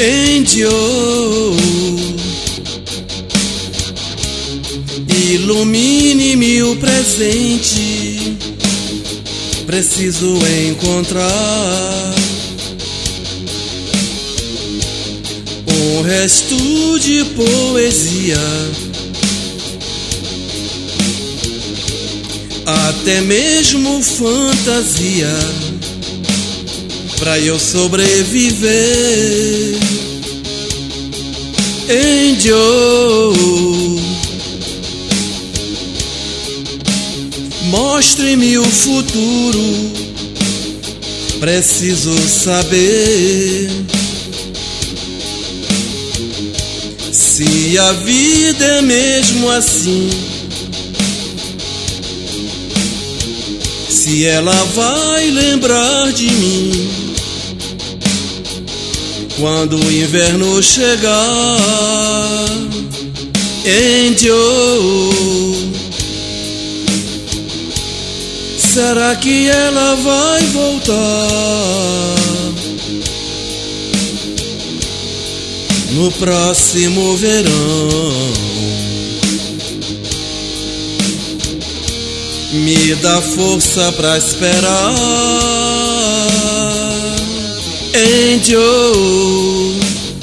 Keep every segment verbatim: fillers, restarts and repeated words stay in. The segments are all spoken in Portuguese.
Angel, ilumine-me o presente, preciso encontrar um resto de poesia, até mesmo fantasia, pra eu sobreviver. Angel, mostre-me o futuro, preciso saber se a vida é mesmo assim, se ela vai lembrar de mim quando o inverno chegar. Angel, será que ela vai voltar no próximo verão? Me dá força pra esperar. Angel,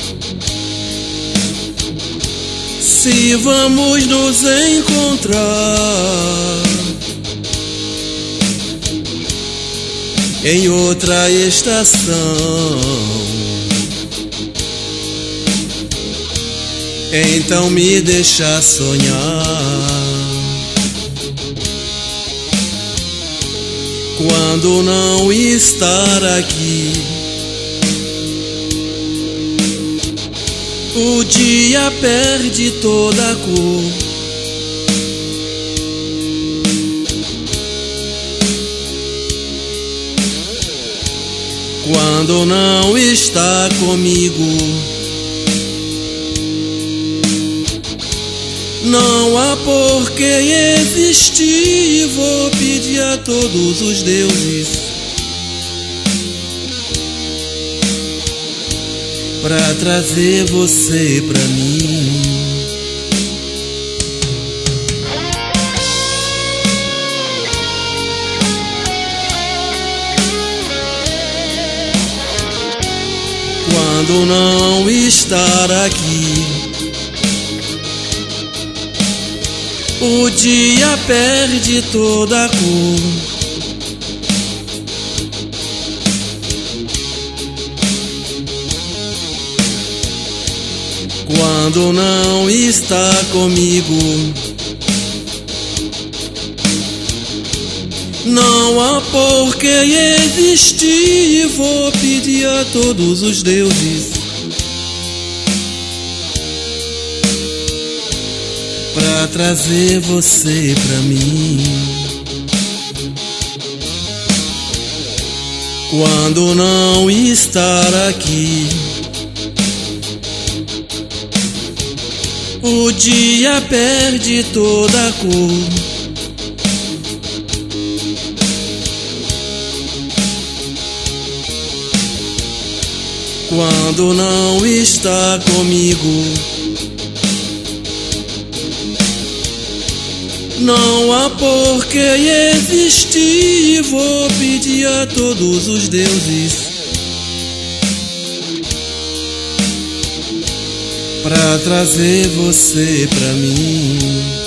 se vamos nos encontrar em outra estação, então me deixa sonhar. Quando não estar aqui, o dia perde toda a cor. Quando não está comigo, não há por que existir. Vou pedir a todos os deuses pra trazer você pra mim. Quando não estar aqui, o dia perde toda a cor. Quando não está comigo, não há por que existir. Vou pedir a todos os deuses pra trazer você pra mim. Quando não estar aqui, o dia perde toda a cor. Quando não está comigo, não há por que existir. Vou pedir a todos os deuses pra trazer você pra mim.